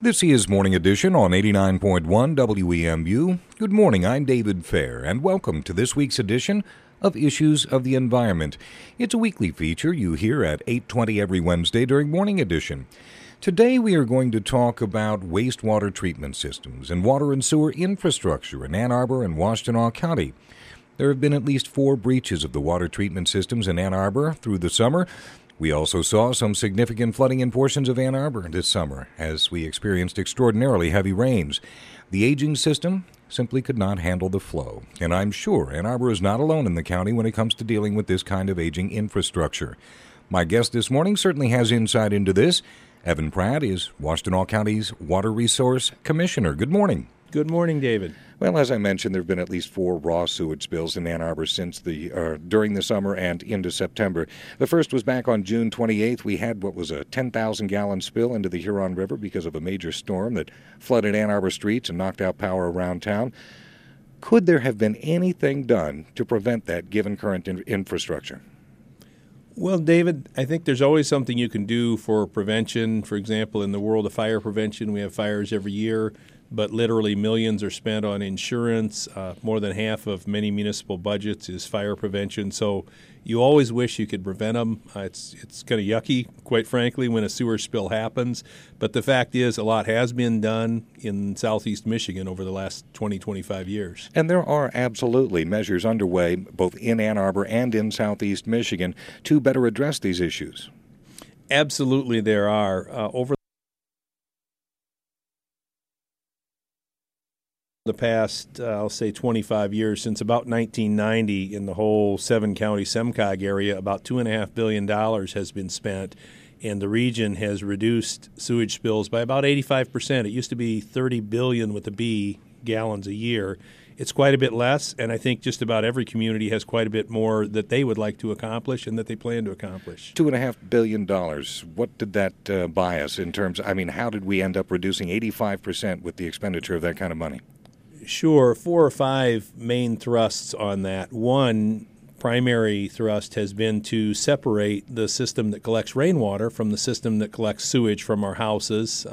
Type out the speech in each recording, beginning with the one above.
This is Morning Edition on 89.1 WEMU. Good morning, I'm David Fair, and welcome to this week's edition of Issues of the Environment. It's a weekly feature you hear at 8:20 every Wednesday during Morning Edition. Today we are going to talk about wastewater treatment systems and water and sewer infrastructure in Ann Arbor and Washtenaw County. There have been at least 4 breaches of the water treatment systems in Ann Arbor through the summer. We also saw some significant flooding in portions of Ann Arbor this summer as we experienced extraordinarily heavy rains. The aging system simply could not handle the flow, and I'm sure Ann Arbor is not alone in the county when it comes to dealing with this kind of aging infrastructure. My guest this morning certainly has insight into this. Evan Pratt is Washtenaw County's Water Resource Commissioner. Good morning. Good morning, David. Well, as I mentioned, there have been at least 4 raw sewage spills in Ann Arbor during the summer and into September. The first was back on June 28th. We had what was a 10,000-gallon spill into the Huron River because of a major storm that flooded Ann Arbor streets and knocked out power around town. Could there have been anything done to prevent that given current infrastructure? Well, David, I think there's always something you can do for prevention. For example, in the world of fire prevention, we have fires every year, but literally millions are spent on insurance. More than half of many municipal budgets is fire prevention. So you always wish you could prevent them. It's kind of yucky, quite frankly, when a sewer spill happens. But the fact is, a lot has been done in southeast Michigan over the last 20, 25 years. And there are absolutely measures underway, both in Ann Arbor and in southeast Michigan, to better address these issues. Absolutely there are. Over the past, I'll say 25 years, since about 1990, in the whole 7-county SEMCOG area, about $2.5 billion has been spent, and the region has reduced sewage spills by about 85%. It used to be 30 billion with a B gallons a year. It's quite a bit less, and I think just about every community has quite a bit more that they would like to accomplish and that they plan to accomplish. $2.5 billion. What did that buy us in terms, how did we end up reducing 85% with the expenditure of that kind of money? Sure. 4 or 5 main thrusts on that. One primary thrust has been to separate the system that collects rainwater from the system that collects sewage from our houses.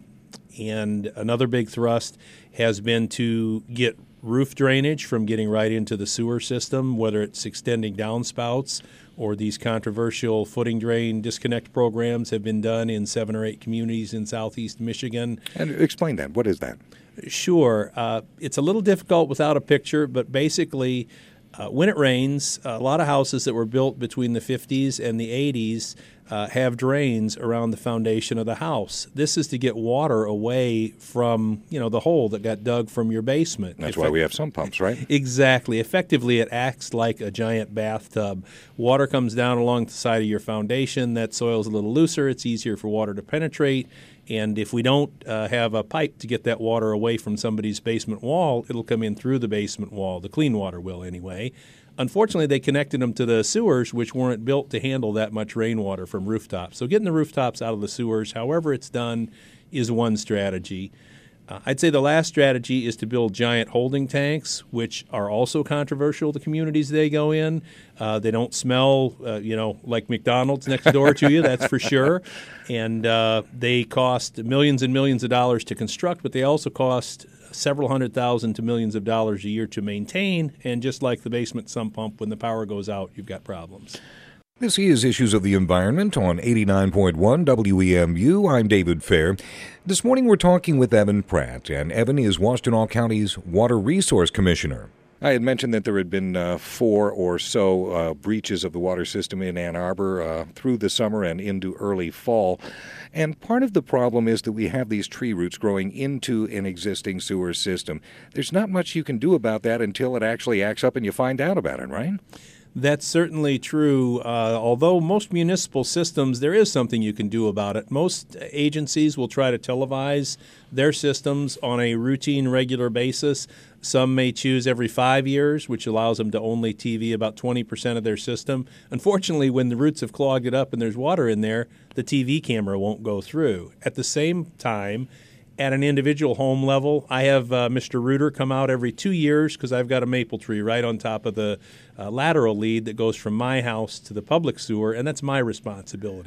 And another big thrust has been to get roof drainage from getting right into the sewer system, whether it's extending downspouts or these controversial footing drain disconnect programs have been done in 7 or 8 communities in southeast Michigan. And explain that. What is that? Sure. It's a little difficult without a picture, but basically when it rains, a lot of houses that were built between the 50s and the 80s have drains around the foundation of the house. This is to get water away from, the hole that got dug from your basement. That's why we have sump pumps, right? Exactly. Effectively, it acts like a giant bathtub. Water comes down along the side of your foundation. That soil's a little looser. It's easier for water to penetrate. And if we don't have a pipe to get that water away from somebody's basement wall, it'll come in through the basement wall. The clean water will anyway. Unfortunately, they connected them to the sewers, which weren't built to handle that much rainwater from rooftops. So getting the rooftops out of the sewers, however it's done, is one strategy. I'd say the last strategy is to build giant holding tanks, which are also controversial to communities they go in. They don't smell, like McDonald's next door to you, that's for sure. And they cost millions and millions of dollars to construct, but they also cost several $100,000 to millions of dollars a year to maintain. And just like the basement sump pump, when the power goes out, you've got problems. This is Issues of the Environment on 89.1 WEMU. I'm David Fair. This morning we're talking with Evan Pratt, and Evan is Washtenaw County's Water Resource Commissioner. I had mentioned that there had been 4 or so breaches of the water system in Ann Arbor through the summer and into early fall. And part of the problem is that we have these tree roots growing into an existing sewer system. There's not much you can do about that until it actually acts up and you find out about it, right? That's certainly true. Although most municipal systems, there is something you can do about it. Most agencies will try to televise their systems on a routine, regular basis. Some may choose every 5 years, which allows them to only TV about 20% of their system. Unfortunately, when the roots have clogged it up and there's water in there, the TV camera won't go through. At the same time, at an individual home level, I have Mr. Rooter come out every 2 years because I've got a maple tree right on top of the lateral lead that goes from my house to the public sewer, and that's my responsibility.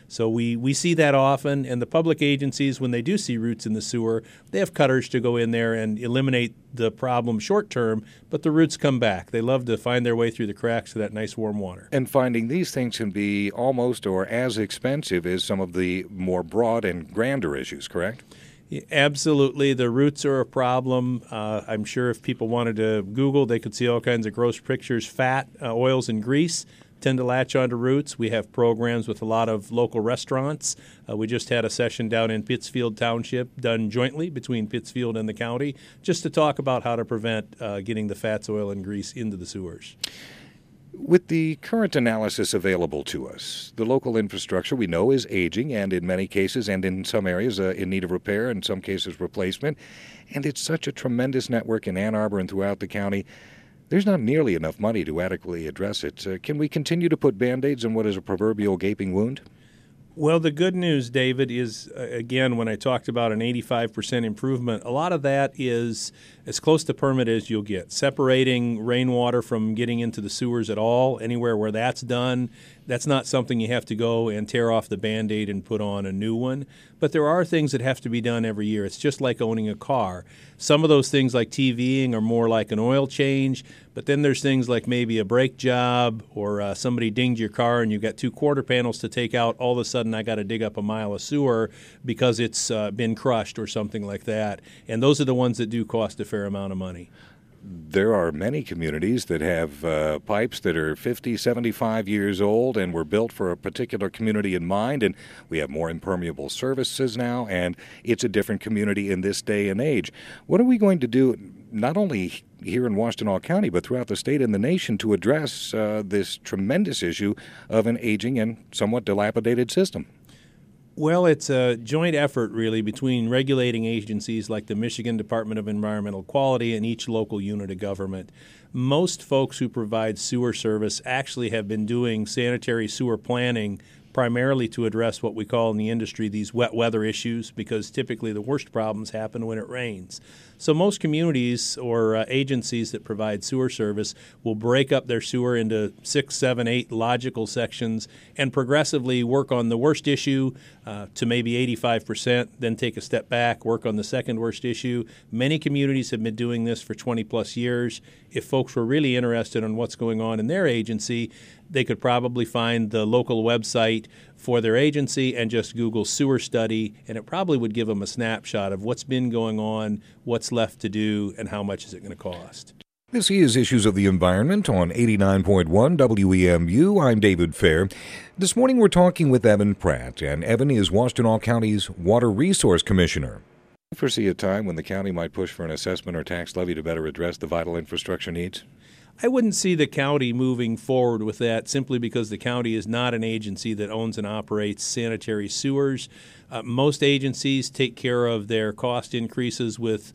So we see that often, and the public agencies, when they do see roots in the sewer, they have cutters to go in there and eliminate the problem short term, but the roots come back. They love to find their way through the cracks to that nice warm water. And finding these things can be almost or as expensive as some of the more broad and grander issues, correct? Yeah, absolutely. The roots are a problem. I'm sure if people wanted to Google, they could see all kinds of gross pictures. Fat, oils, and grease tend to latch onto roots. We have programs with a lot of local restaurants. We just had a session down in Pittsfield Township done jointly between Pittsfield and the county just to talk about how to prevent getting the fats, oil, and grease into the sewers. With the current analysis available to us, the local infrastructure we know is aging and in many cases and in some areas in need of repair, in some cases replacement. And it's such a tremendous network in Ann Arbor and throughout the county. There's not nearly enough money to adequately address it. Can we continue to put Band-Aids on what is a proverbial gaping wound? Well, the good news, David, is, again, when I talked about an 85% improvement, a lot of that is as close to permanent as you'll get. Separating rainwater from getting into the sewers at all, anywhere where that's done, that's not something you have to go and tear off the Band-Aid and put on a new one. But there are things that have to be done every year. It's just like owning a car. Some of those things like TVing are more like an oil change, but then there's things like maybe a brake job or somebody dinged your car and you've got 2 quarter panels to take out. All of a sudden I got to dig up a mile of sewer because it's been crushed or something like that. And those are the ones that do cost a fair amount of money. There are many communities that have pipes that are 50, 75 years old and were built for a particular community in mind, and we have more impermeable surfaces now, and it's a different community in this day and age. What are we going to do, not only here in Washtenaw County, but throughout the state and the nation, to address this tremendous issue of an aging and somewhat dilapidated system? Well, it's a joint effort, really, between regulating agencies like the Michigan Department of Environmental Quality and each local unit of government. Most folks who provide sewer service actually have been doing sanitary sewer planning primarily to address what we call in the industry these wet weather issues, because typically the worst problems happen when it rains. So most communities or agencies that provide sewer service will break up their sewer into 6, 7, 8 logical sections and progressively work on the worst issue to maybe 85%, then take a step back, work on the second worst issue. Many communities have been doing this for 20 plus years. If folks were really interested in what's going on in their agency, they could probably find the local website for their agency and just Google sewer study, and it probably would give them a snapshot of what's been going on, what's left to do, and how much is it going to cost. This is Issues of the Environment on 89.1 WEMU. I'm David Fair. This morning we're talking with Evan Pratt, and Evan is Washtenaw County's Water Resource Commissioner. Do you foresee a time when the county might push for an assessment or tax levy to better address the vital infrastructure needs? I wouldn't see the county moving forward with that simply because the county is not an agency that owns and operates sanitary sewers. Most agencies take care of their cost increases with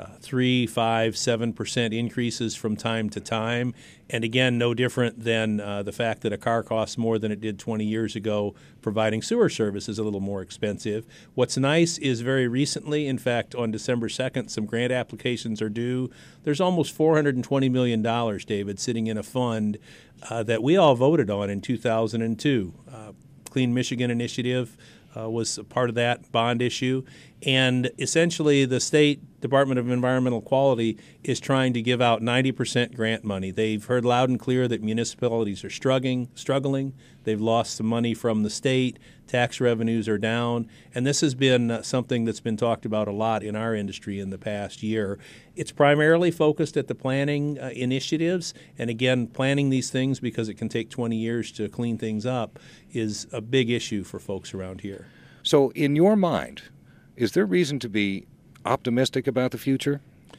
3, 5, 7% increases from time to time. And again, no different than the fact that a car costs more than it did 20 years ago. Providing sewer service is a little more expensive. What's nice is very recently, in fact, on December 2nd, some grant applications are due. There's almost $420 million, David, sitting in a fund that we all voted on in 2002. Clean Michigan Initiative was a part of that bond issue. And essentially, the State Department of Environmental Quality is trying to give out 90% grant money. They've heard loud and clear that municipalities are struggling. They've lost some money from the state. Tax revenues are down. And this has been something that's been talked about a lot in our industry in the past year. It's primarily focused at the planning initiatives. And again, planning these things, because it can take 20 years to clean things up, is a big issue for folks around here. So in your mind, is there reason to be optimistic about the future?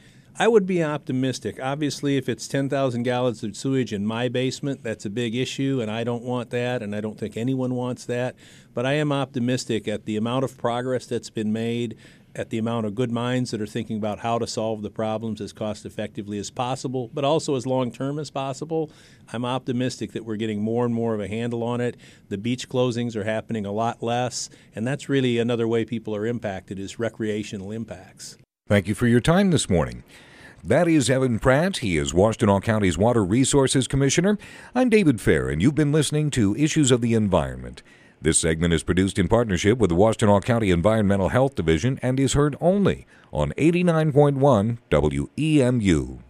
I would be optimistic. Obviously, if it's 10,000 gallons of sewage in my basement, that's a big issue, and I don't want that, and I don't think anyone wants that. But I am optimistic at the amount of progress that's been made, at the amount of good minds that are thinking about how to solve the problems as cost effectively as possible, but also as long term as possible. I'm optimistic that we're getting more and more of a handle on it. The beach closings are happening a lot less, and that's really another way people are impacted, is recreational impacts. Thank you for your time this morning. That is Evan Pratt. He is Washtenaw County's Water Resources Commissioner. I'm David Fair, and you've been listening to Issues of the Environment. This segment is produced in partnership with the Washtenaw County Environmental Health Division and is heard only on 89.1 WEMU.